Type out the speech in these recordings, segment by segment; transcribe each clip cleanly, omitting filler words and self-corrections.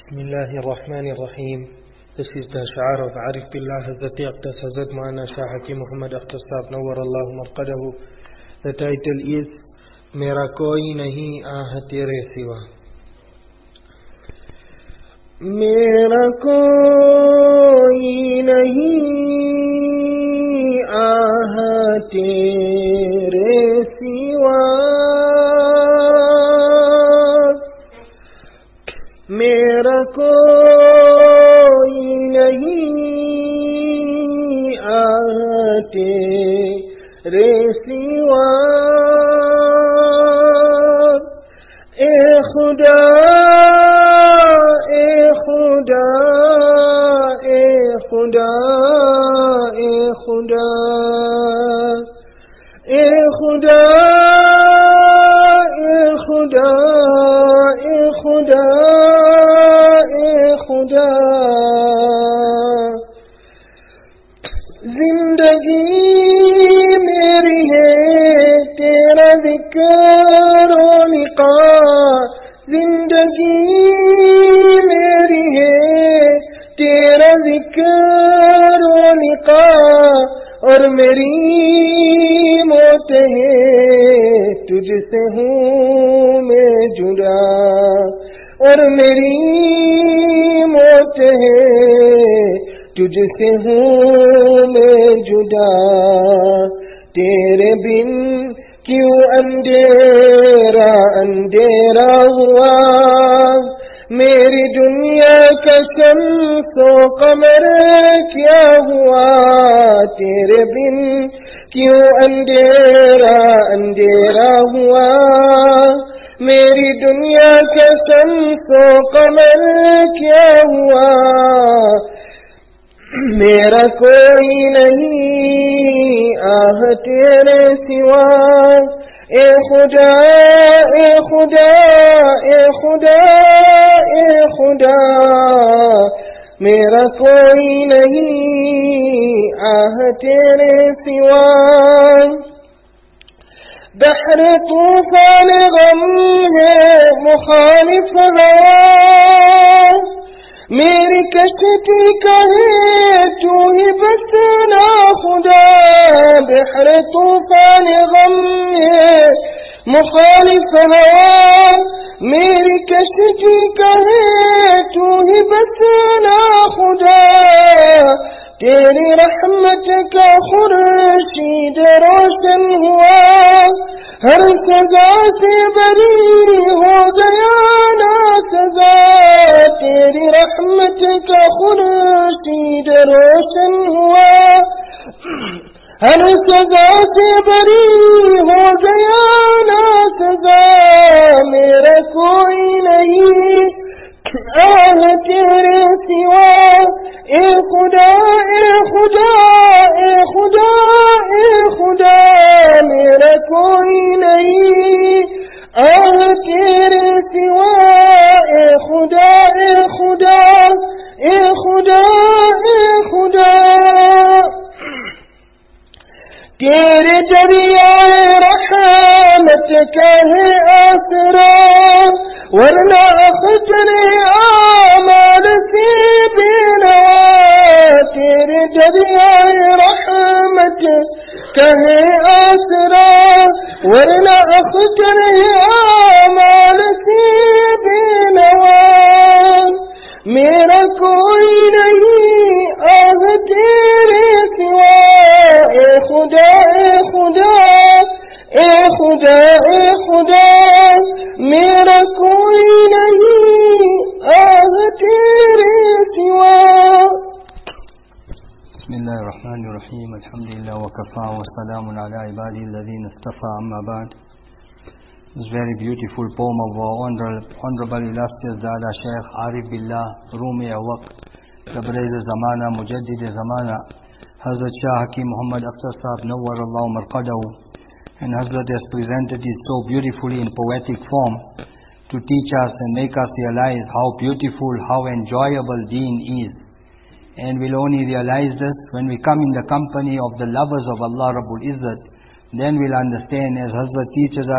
Bismillahir Rahmanir Rahim. This is the Ash'ar of Arif Billah Hazrat Aqtas Hazrat Maulana Shah Hakim Muhammad Akhtar Sahab Nawwarallahu Marqadahu. The title is Mera Koi Nahi Ah Tere Siwa. Mera koi nahi ah tere siwa, mera koi nahi ah tere siwa. Khuda زندگی میری ہے تیرا ذکر و لقاء، زندگی میری ہے تیرا ذکر و لقاء، اور میری موت ہے تجھ سے ہوں میں جدا، اور میری موت ہے تجھ سے ہوں میں جدا. تیرے بن کیوں اندھیرا اندھیرا ہوا، میری دنیا کا شمس و قمر کیا ہوا. تیرے بن کیوں اندھیرا اندھیرا ہوا، میری دنیا کا شمس و قمر کیا ہوا. میرا کوئی نہیں آہ تیرے سوا، اے خدا اے خدا اے خدا اے خدا. میرا کوئی نہیں آہ تیرے سوا. بحر طوفان غم ہے مخالف ہوا، میری کشتی کا ہے تو ہی بس نا خدا. بحر طوفان غم ہے مخالف ہوا، میری کشتی کا ہے تو ہی بس نا خدا. تیری رحمت کا خورشید روشن ہوا، ہر سزا سے بری ہو گیا نا سزا. تیری رحمت کا خورشید روشن ہوا، ہر سزا سے بری ہو گیا نا سزا. میرا کوئی نہیں آہ تیرے سوا، اے خدا اے خدا اے خدا اے خدا. میرا کوئی نہیں آہ تیرے سوا، اے خدا اے خدا اے خدا اے خدا. تیرے دریائے رحمت کا ہے آسرا، ورنہ اخجل اعمال سے بینوا. تیرے دریائے رحمت کا ہے آسرا، ورنہ اخجل اعمال سے بینوا. میرا کوئی نہیں آہ تیرے سوا، اے خدا اے خدا اے خدا اے خدا. میرا کوئی نہیں آہ تیرے سوا. بسم اللہ الرحمن الرحیم. الحمدللہ وکفا والسلام علی عبادہ الذین اصطفى. اما بعد. This very beautiful poem of our honorable illustrious Dada Shaykh Arif Billah Rumi Awaq, Tabriz Zamana, Mujaddid Zamana, Hazrat Shah Hakim Muhammad Akhtar Sahab Nawwarallahu Marqadahu. And Hazrat has presented it so beautifully in poetic form to teach us and make us realize how beautiful, how enjoyable Deen is. And we'll only realize this when we come in the company of the lovers of Allah Rabbul Izzat. Then we'll understand, as Hazrat teaches us,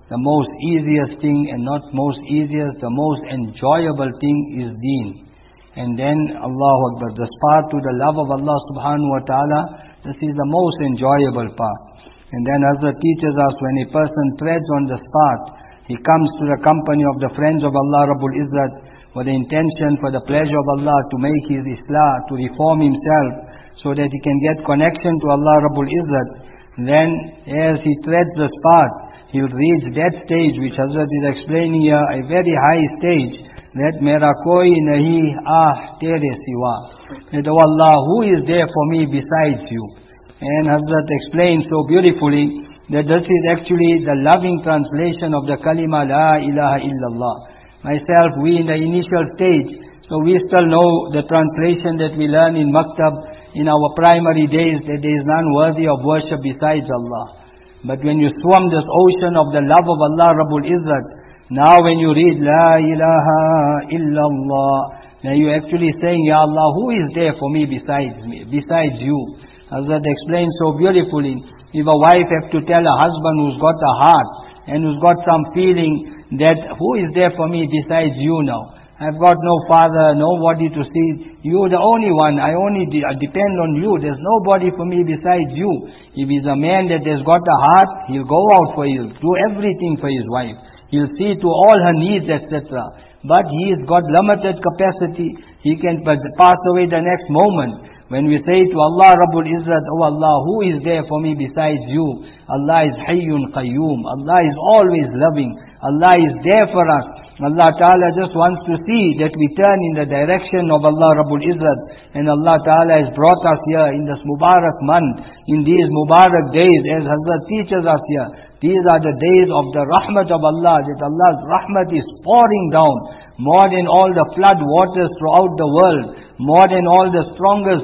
the most easiest thing, and not most easiest, the most enjoyable thing is deen. And then Allahu Akbar, the path to the love of Allah subhanahu wa ta'ala, this is the most enjoyable path. And then Hazrat teaches us, when a person treads on this path, he comes to the company of the friends of Allah Rabbul Izzat with the intention, for the pleasure of Allah, to make his Islah, to reform himself, so that he can get connection to Allah Rabbul Izzat. Then as he treads this path, he will reach that stage which Hazrat is explaining here, a very high stage, that mera koi nahi tere siwa. That, oh Allah, who is there for me besides you? And Hazrat explained so beautifully that this is actually the loving translation of the kalima la ilaha illallah. Myself, we in the initial stage, so we still know the translation that we learn in Maktab in our primary days, that there is none worthy of worship besides Allah. But when you swim this ocean of the love of Allah Rabbul Izzat, now when you read La ilaha illallah, now you actually saying, Ya Allah, who is there for me besides you? Hazrat explained so beautifully, if a wife have to tell a husband who's got a heart and who's got some feeling that who is there for me besides you now? I've got no father, nobody to see. You're the only one. I only depend on you. There's nobody for me besides you. If he's a man that has got a heart, he'll go out for you, do everything for his wife. He'll see to all her needs, etc. But he's got limited capacity. He can pass away the next moment. When we say to Allah Rabbul Izzat, oh Allah, who is there for me besides you? Allah is Hayyun Qayyum. Allah is always loving. Allah is there for us. Allah Ta'ala just wants to see that we turn in the direction of Allah Rabbul Izzat. And Allah Ta'ala has brought us here in this Mubarak month, in these Mubarak days, as Hazrat teaches us here. These are the days of the rahmat of Allah, that Allah's rahmat is pouring down, more than all the flood waters throughout the world, more than all the strongest,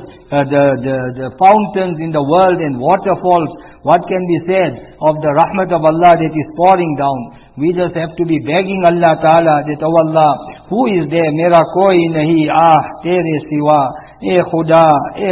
the fountains in the world and waterfalls. What can be said of the rahmat of Allah that is pouring down? We just have to be begging Allah Ta'ala that, oh Allah, who is there? Mera koi nahi tere siwa. Khuda,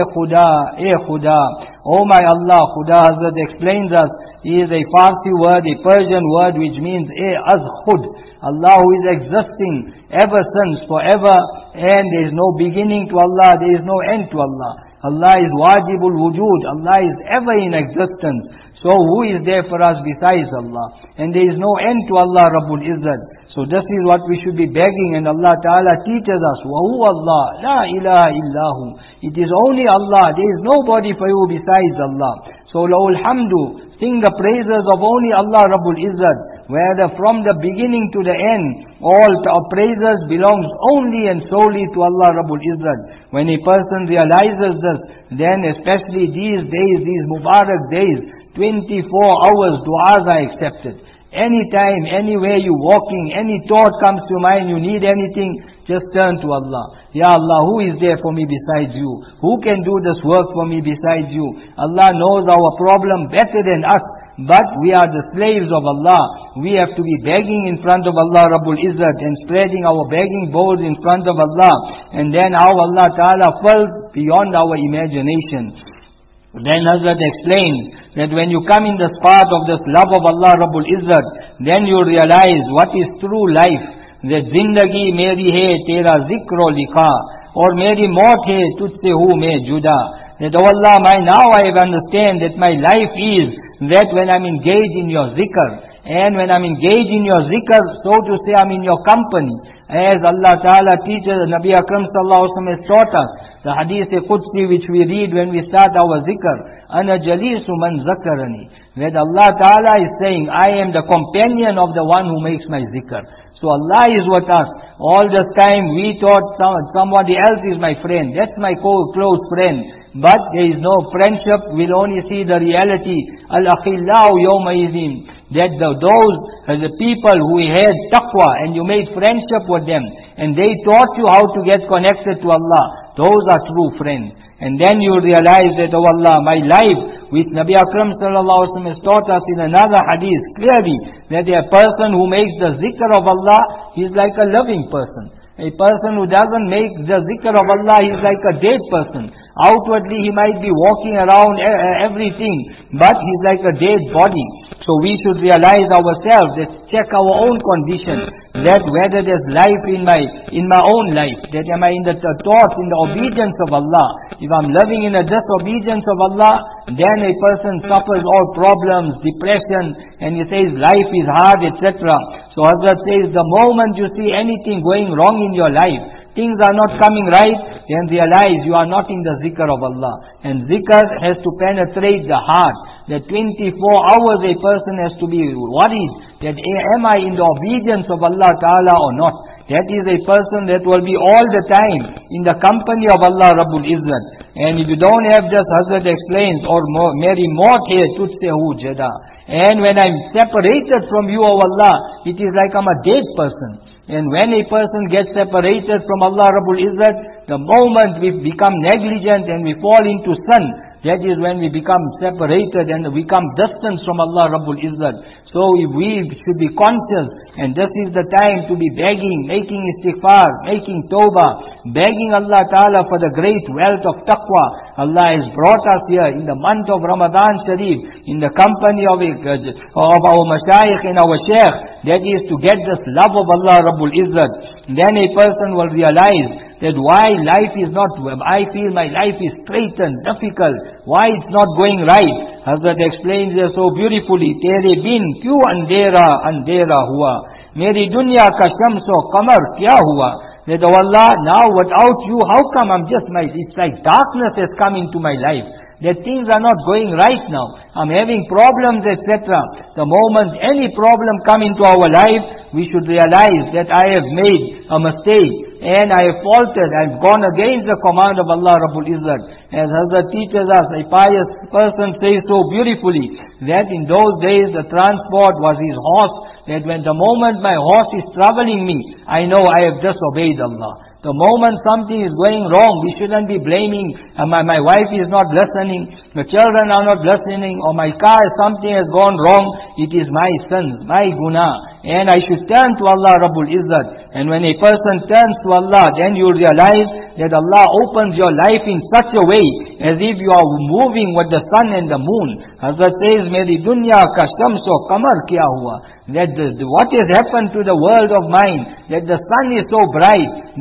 Khuda, Khuda. Oh my Allah, Khuda, Hazrat explains us, is a Farsi word, a Persian word, which means az khud. Allah who is existing ever since, forever, and there is no beginning to Allah, there is no end to Allah. Allah is wajibul wujud. Allah is ever in existence. So who is there for us besides Allah? And there is no end to Allah Rabbul Izzat. So this is what we should be begging, and Allah Ta'ala teaches us, وَهُوَ اللَّهُ لَا إِلَهَ إِلَّا هُ. It is only Allah. There is nobody for you besides Allah. So Lahul Hamdu, sing the praises of only Allah Rabbul Izzat, where from the beginning to the end, all praises belongs only and solely to Allah Rabbul Izzat. When a person realizes this, then especially these days, these Mubarak days, 24 hours du'as are accepted. Anytime, anywhere you're walking, any thought comes to mind, you need anything, just turn to Allah. Ya Allah, who is there for me besides you? Who can do this work for me besides you? Allah knows our problem better than us. But we are the slaves of Allah. We have to be begging in front of Allah Rabbul Izzat and spreading our begging bowls in front of Allah. And then how Allah Ta'ala fills beyond our imagination. Then Hazrat explains that when you come in this path of this love of Allah Rabbul Izzat, then you realize what is true life. That zindagi meri hai tera zikro likha, or meri maut hai tujhse hu mein juda. That, oh Allah, now I understand that my life is that when I'm engaged in your zikr, and when I'm engaged in your zikr, so to say, I'm in your company. As Allah Ta'ala teaches, Nabi Akram Sallallahu Alaihi Wasallam has taught us, the Hadith Qudsi which we read when we start our zikr, Ana jalisu man zakarani. That Allah Ta'ala is saying, I am the companion of the one who makes my zikr. So Allah is with us. All this time we thought somebody else is my friend. That's my close friend. But there is no friendship. We'll only see the reality. Al-akhillahu yawma idhin. That the people who had taqwa and you made friendship with them and they taught you how to get connected to Allah, those are true friends. And then you realize that, oh Allah, my life with Nabi Akram Sallallahu Alaihi Wasallam has taught us in another hadith clearly that a person who makes the zikr of Allah, he is like a living person. A person who doesn't make the zikr of Allah, he is like a dead person. Outwardly he might be walking around everything, but he is like a dead body. So we should realize ourselves, let's check our own condition, that whether there's life in my own life, that am I in the thoughts, in the obedience of Allah. If I'm living in a disobedience of Allah, then a person suffers all problems, depression, and he says life is hard, etc. So Hazrat says, the moment you see anything going wrong in your life, things are not coming right, then realize you are not in the zikr of Allah. And zikr has to penetrate the heart. That 24 hours a person has to be worried that am I in the obedience of Allah Ta'ala or not. That is a person that will be all the time in the company of Allah Rabbul Izzat. And if you don't have just Hazrat explains, or Meri Maut hai tujhse hu jada. And when I'm separated from you, O Allah, it is like I'm a dead person. And when a person gets separated from Allah Rabbul Izzat, the moment we become negligent and we fall into sin, that is when we become separated and we become distant from Allah Rabbul Izzat. So we should be conscious, and this is the time to be begging, making istighfar, making tawbah, begging Allah Ta'ala for the great wealth of taqwa. Allah has brought us here in the month of Ramadan Sharif, in the company of our mashayikh and our sheikh, that is to get this love of Allah Rabbul Izzat. Then a person will realize that why life is not, I feel my life is straitened, difficult, why it's not going right. Hazrat explains here so beautifully, Tere bin kyu andera hua, meri dunya ka shamso qamar kya hua. That, oh Allah, now without you, how come it's like darkness has come into my life. That things are not going right now. I'm having problems, etc. The moment any problem come into our life, we should realize that I have made a mistake and I have faltered. I've gone against the command of Allah Rabbul Izzat. As Hazrat teaches us, a pious person says so beautifully that in those days the transport was his horse. That when the moment my horse is traveling me, I know I have disobeyed Allah. The moment something is going wrong, we shouldn't be blaming, my wife is not listening, the children are not listening, or my car, something has gone wrong. It is my sin, my guna. And I should turn to Allah Rabbul Izzat. And when a person turns to Allah, then you realize that Allah opens your life in such a way as if you are moving with the sun and the moon. Hazrat says, Meri dunya ka shamso qamar kya hua. That what has happened to the world of mine, that the sun is so bright,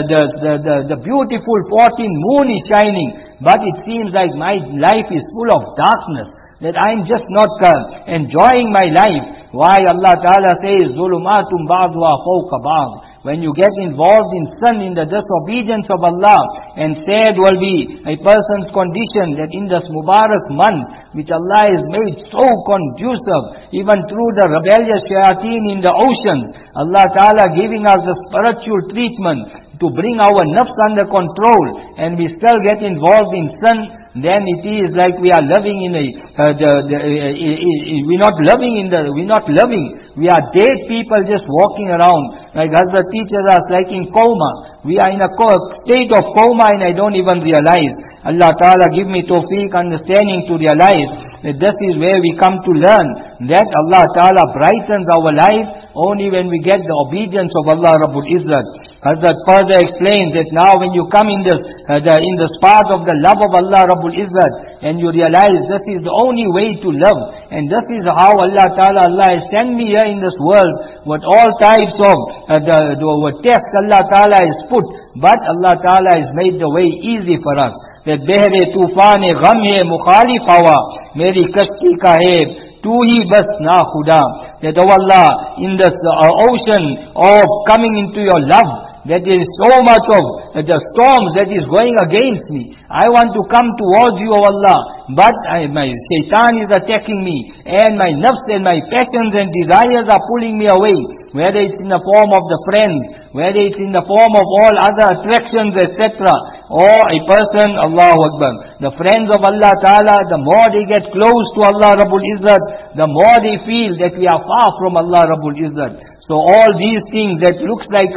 the beautiful 14 moon is shining, but it seems like my life is full of darkness, that I'm just not enjoying my life. Why Allah Ta'ala says, Zulumatum ba'dwa fawqa ba'd. When you get involved in sin, in the disobedience of Allah, and sad will be a person's condition that in this Mubarak month, which Allah has made so conducive, even through the rebellious shayateen in the ocean, Allah Ta'ala giving us the spiritual treatment to bring our nafs under control, and we still get involved in sin, then it is like we are living in we're not living. We are dead people just walking around. Like Hazrat teaches us, like in coma. We are in a state of coma and I don't even realize. Allah Ta'ala give me tawfiq, understanding to realize that this is where we come to learn that Allah Ta'ala brightens our life only when we get the obedience of Allah Rabbul Izzat. Hazrat further explains that now when you come in this path of the love of Allah Rabbul Izzat, and you realize this is the only way to live, and this is how Allah has sent me here in this world, with all types of tests Allah Ta'ala has put, but Allah Ta'ala has made the way easy for us. That behre tufan gham hai mukhalif hawa, meri kashti ka hai tu hi bas na khuda. That, oh Allah, in this ocean of coming into your love, that there is so much of the storms that is going against me. I want to come towards you, O Allah, but my shaitan is attacking me, and my nafs and my passions and desires are pulling me away, whether it's in the form of the friends, whether it's in the form of all other attractions, etc. Or a person, Allahu Akbar, the friends of Allah Ta'ala, the more they get close to Allah Rabbul Izzat, the more they feel that we are far from Allah Rabbul Izzat. So all these things that looks like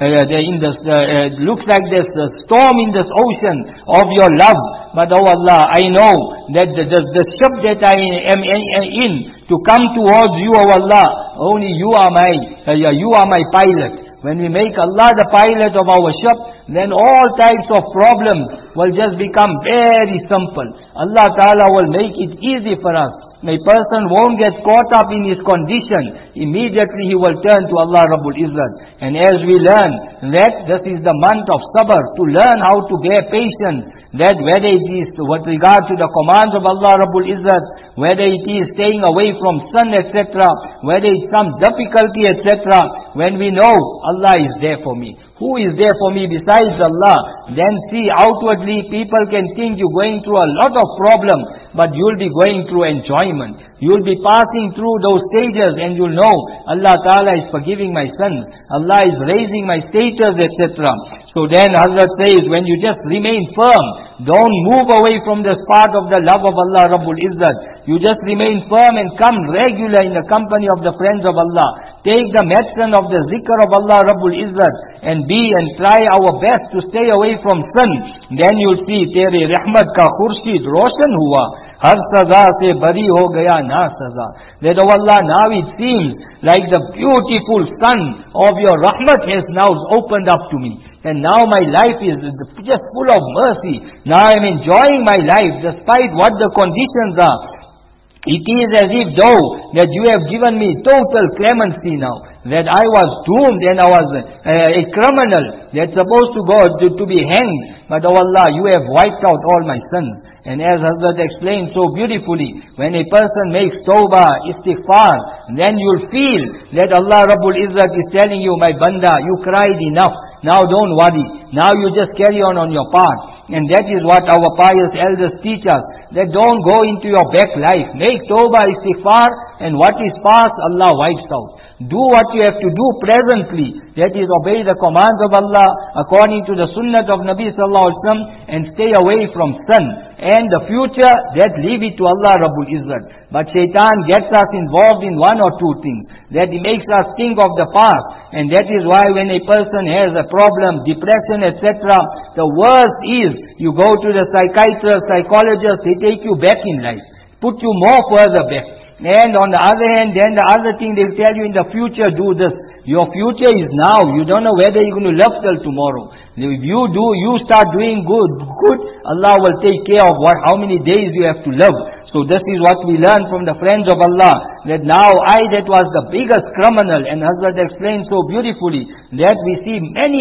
there's a storm in this ocean of your love, but oh Allah, I know that the ship that I am in to come towards you, oh Allah, only you are my pilot. When we make Allah the pilot of our ship, then all types of problems will just become very simple. Allah Ta'ala will make it easy for us. a person won't get caught up in his condition. Immediately he will turn to Allah Rabbul Izzat. And as we learn that this is the month of sabr, to learn how to bear patience, that whether it is with regard to the commands of Allah Rabbul Izzat, whether it is staying away from sin, etc., whether it's some difficulty, etc., when we know Allah is there for me. Who is there for me besides Allah? Then see, outwardly people can think you're going through a lot of problems, but you'll be going through enjoyment. You'll be passing through those stages and you'll know Allah Ta'ala is forgiving my sins. Allah is raising my status, etc. So then Hazrat says, when you just remain firm, don't move away from this part of the love of Allah Rabbul Izzat. You just remain firm and come regular in the company of the friends of Allah. Take the medicine of the zikr of Allah Rabbul Izzat and try our best to stay away from sin. Then you'll see, Tere Rahmat ka khurshid roshan hua. Har saza se bari ho gaya na saza. That, oh Allah, now it seems like the beautiful sun of your rahmat has now opened up to me. And now my life is just full of mercy. Now I am enjoying my life despite what the conditions are. It is as if though that you have given me total clemency now. That I was doomed and I was a criminal that's supposed to go to be hanged. But oh Allah, you have wiped out all my sins. And as Hazrat explained so beautifully, when a person makes tawbah, istighfar, then you'll feel that Allah Rabbul Izzat is telling you, my banda, you cried enough. Now don't worry. Now you just carry on your path. And that is what our pious elders teach us. That don't go into your back life. Make tawbah, istighfar, and what is past, Allah wipes out. Do what you have to do presently. That is, obey the commands of Allah according to the sunnah of Nabi Sallallahu Alaihi Wasallam and stay away from sin. And the future, that leave it to Allah Rabbul Izzat. But shaitan gets us involved in one or two things. That he makes us think of the past. And that is why when a person has a problem, depression, etc., the worst is you go to the psychiatrist, psychologist, they take you back in life. Put you more further back. And on the other hand, then the other thing they'll tell you in the future, do this. Your future is now. You don't know whether you're going to live till tomorrow. If you start doing good, Allah will take care of how many days you have to live. So this is what we learn from the friends of Allah, that now that was the biggest criminal, and Hazrat explained so beautifully, that we see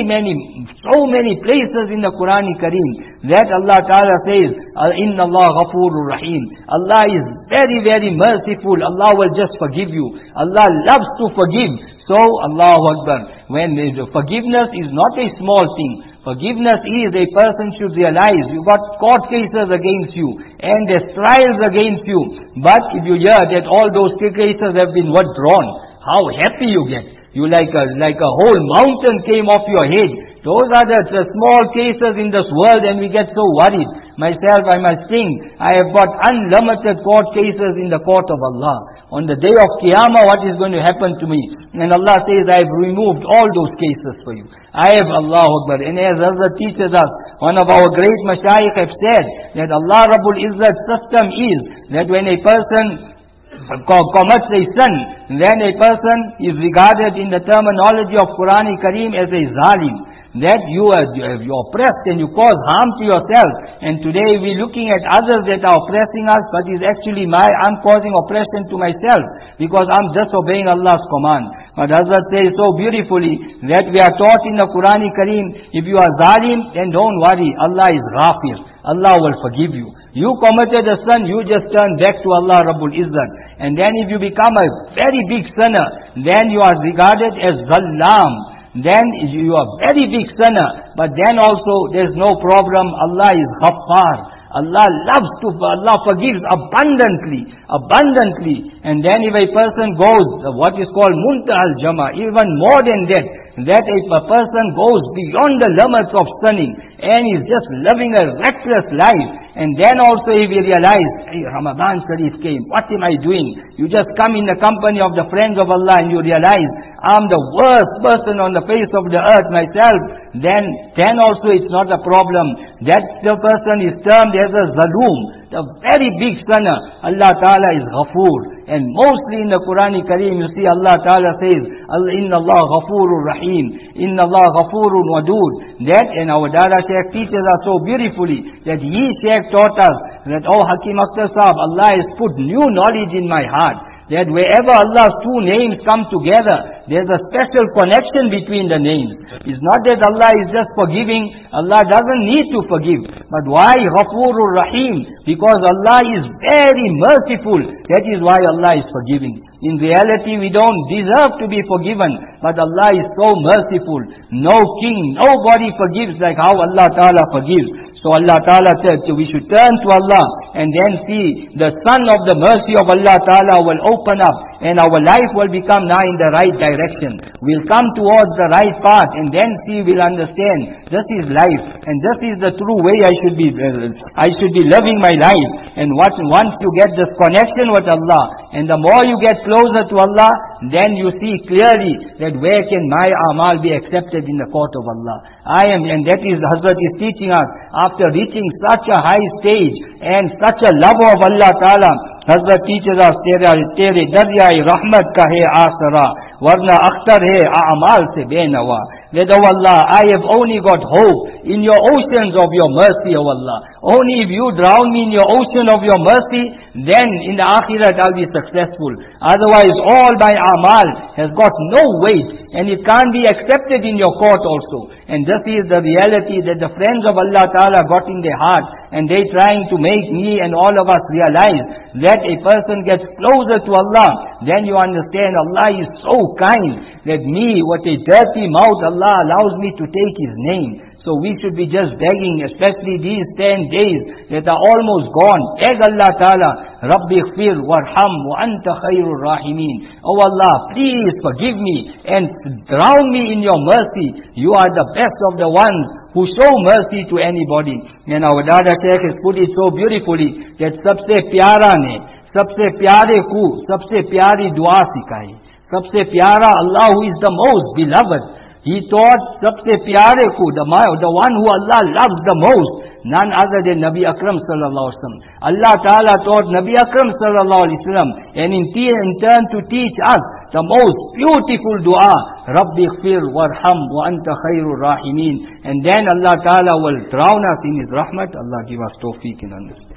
so many places in the Quran Kareem, that Allah Ta'ala says, Inna Allah Ghafurur Rahim. Allah is very, very merciful. Allah will just forgive you. Allah loves to forgive. So, Allahu Akbar. When forgiveness is not a small thing. Forgiveness is a person should realize you got court cases against you and there's trials against you. But if you hear that all those cases have been withdrawn, how happy you get. You like a whole mountain came off your head. Those are the small cases in this world and we get so worried. Myself, I must think, I have got unlimited court cases in the court of Allah. On the day of Qiyamah, what is going to happen to me? And Allah says, I have removed all those cases for you. I have, Allahu Akbar. And as Allah teaches us, one of our great mashayikh have said, that Allah Rabbul Izzat's system is, that when a person commits a sin, then a person is regarded in the terminology of Quran Kareem as a zalim. That you are oppressed and you cause harm to yourself. And today we're looking at others that are oppressing us, but it's actually I'm causing oppression to myself because I'm disobeying Allah's command. But Hazrat says so beautifully that we are taught in the Quran Kareem, if you are zalim, then don't worry, Allah is ghafir. Allah will forgive you. You committed a sin, you just turn back to Allah Rabbul Izzat. And then if you become a very big sinner, then you are regarded as zallam. Then you are very big sinner. But then also there's no problem. Allah is Ghaffar. Allah forgives abundantly. And then if a person goes, what is called muntahal jama, even more than that if a person goes beyond the limits of sinning and is just living a reckless life, and then also if you realize, hey, Ramadan Sharif came, what am I doing? You just come in the company of the friends of Allah and you realize, I'm the worst person on the face of the earth myself, then also it's not a problem. That the person is termed as a zaloom, the very big sinner. Allah Ta'ala is Ghafur. And mostly in the Quran Kareem, you see Allah Ta'ala says, Inna Allah Ghafurur Rahim. Inna Allah Ghafurun Wadud. That, and our Dada Shaykh teaches us so beautifully, that he Shaykh taught us that, oh Hakim Akhtar Sahab, Allah has put new knowledge in my heart, that wherever Allah's two names come together, there's a special connection between the names. It's not that Allah is just forgiving, Allah doesn't need to forgive. But why Ghafurur Rahim? Because Allah is very merciful. That is why Allah is forgiving. In reality, we don't deserve to be forgiven, but Allah is so merciful. No king, nobody forgives like how Allah Ta'ala forgives. So Allah Ta'ala said, we should turn to Allah and then see the sun of the mercy of Allah Ta'ala will open up and our life will become now in the right direction. We'll come towards the right path and then see, we'll understand this is life and this is the true way I should be living my life. And once you get this connection with Allah and the more you get closer to Allah, then you see clearly that where can my amal be accepted in the court of Allah. And that is Hazrat is teaching us, after reaching such a high stage and such a lover of Allah Ta'ala, Hazrat teaches us, Tere darya-i rahmat ka hai asara, warna akhtar hai a'mal se benawa. That, oh Allah, I have only got hope in your oceans of your mercy, oh Allah. Only if you drown me in your ocean of your mercy, then in the akhirat I'll be successful. Otherwise, all my amal has got no weight and it can't be accepted in your court also. And this is the reality that the friends of Allah Ta'ala got in their heart, and they trying to make me and all of us realize that a person gets closer to Allah, then you understand Allah is so kind that me, with a dirty mouth, Allah allows me to take His name. So we should be just begging, especially these 10 days that are almost gone. Beg Allah Ta'ala, Rabbi ighfir warham wa anta khairur rahimin. Oh Allah, please forgive me and drown me in your mercy. You are the best of the ones who show mercy to anybody. And our Dada Sheikh has put it so beautifully that sabse pyara ne, sabse pyare ko, sabse pyari dua sikhai. Sabse pyara, Allah who is the most beloved. He taught sabse pyare ko, the one who Allah loves the most, none other than Nabi Akram Sallallahu Alaihi Wasallam. Allah Ta'ala taught Nabi Akram Sallallahu Alaihi Wasallam, and in turn to teach us the most beautiful dua, Rabbi ighfir warham wa anta khairur rahimin. And then Allah Ta'ala will drown us in His rahmat. Allah give us tawfiq and understanding.